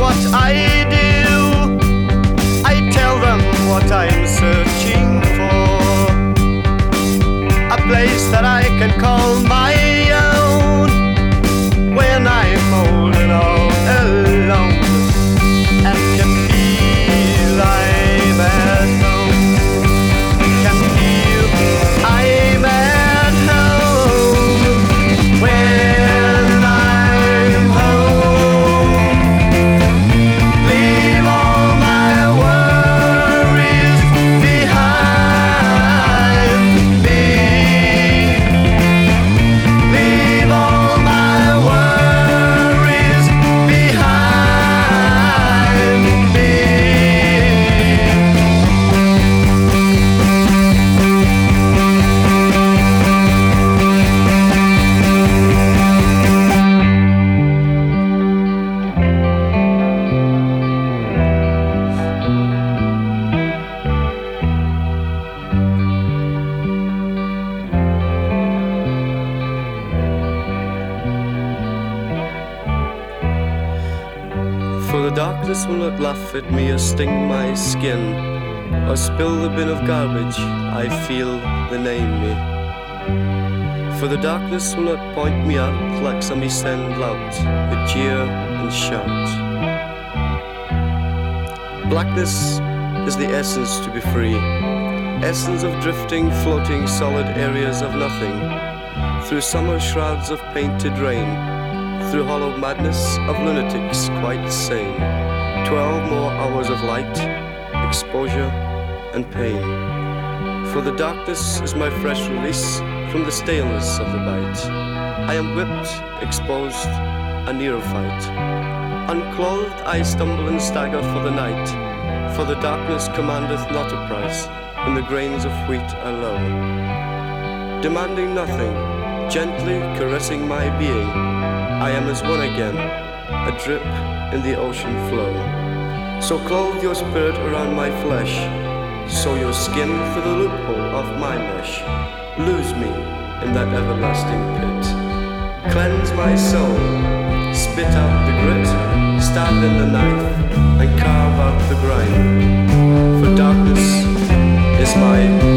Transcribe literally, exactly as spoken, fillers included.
what I do. I tell them what I'm searching for, a place that I can call my own when I'm old and all alone and can feel I'm at home. Can feel I'm at home when I'm home. Leave all my worries behind me. Leave all my worries behind me. For the darkness will not laugh at me or sting my skin, or spill the bin of garbage I feel they name me. For the darkness will not point me out like some he send lout, with jeer and shout. Blackness is the essence to be free, essence of drifting, floating solid areas of nothing, through summer shrouds of painted rain, through hollow madness of lunatics quite sane. Twelve more hours of light, exposure and pain. For the darkness is my fresh release from the staleness of the bite. I am whipped, exposed, a neophyte. Unclothed I stumble and stagger for the night, for the darkness commandeth not a price when the grains of wheat are low. Demanding nothing, gently caressing my being, I am as one again, a drip in the ocean flow. So clothe your spirit around my flesh, sew your skin through the loophole of my mesh. Lose me in that everlasting pit. Cleanse my soul, spit out the grit, stab in the knife, and carve out the grime. For darkness is my